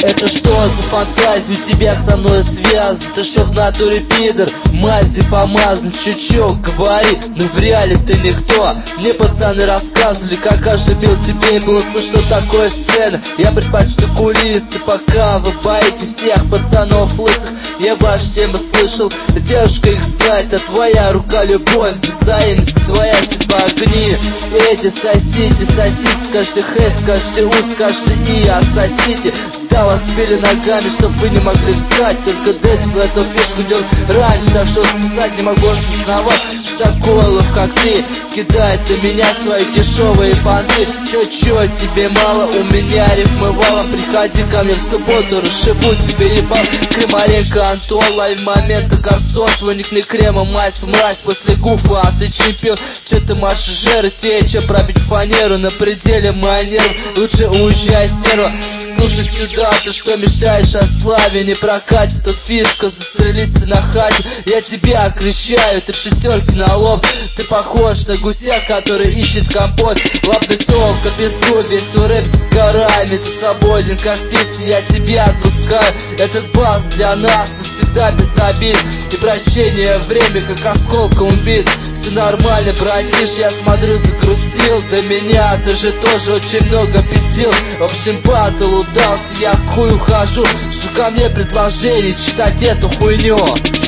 Это что за фантазию тебя со мной связывает? Ты что в натуре пидор, мази помазан? Чё, говори, ну в реале ты никто. Мне пацаны рассказывали, как каждый бил тебе, было слышно, что такое сцена. Я предпочту кулисы, пока вы боитесь всех пацанов лысых. Я ваши темы слышал, девушка их знает, а твоя рука любовь, без взаимности твоя судьба огни. Эти сосите, скажите хэ, скажите у, скажите и, отсосите. Да, вас били ногами, чтоб вы не могли встать. Только Дэдс в эту фишку идет раньше, так что сосать не могу осознавать, что такой лох, как ты, кидает на меня свои дешевые понты. Чё, тебе мало? У меня рифмы валом. Приходи ко мне в субботу, расшибу тебе ебал. Кремаренко, Антон, лови момента, гарсон. Твой ник не крема, мазь, мразь после гуфа, а ты чемпион. Чё ты машешь жиры, тебе чё пробить фанеру? На пределе манер, лучше уезжай, стерва. Слушай сюда, ты что мешаешь о славе? Не прокатит тут фишка, застрелись ты на хате. Я тебя окрещаю, 3 шестерки на лоб. Ты похож на гуся, который ищет компот. Лапный тёлка, песку, весь твой рэп с горами. Ты свободен, как птица, я тебя отпускаю. Этот бас для нас навсегда без обид. И прощение время, как осколка убит. Все нормально, братиш, я смотрю, загрустил. До меня ты же тоже очень много пиздил. В общем, батл удался, я с хуй ухожу. Жду ко мне предложение читать эту хуйню.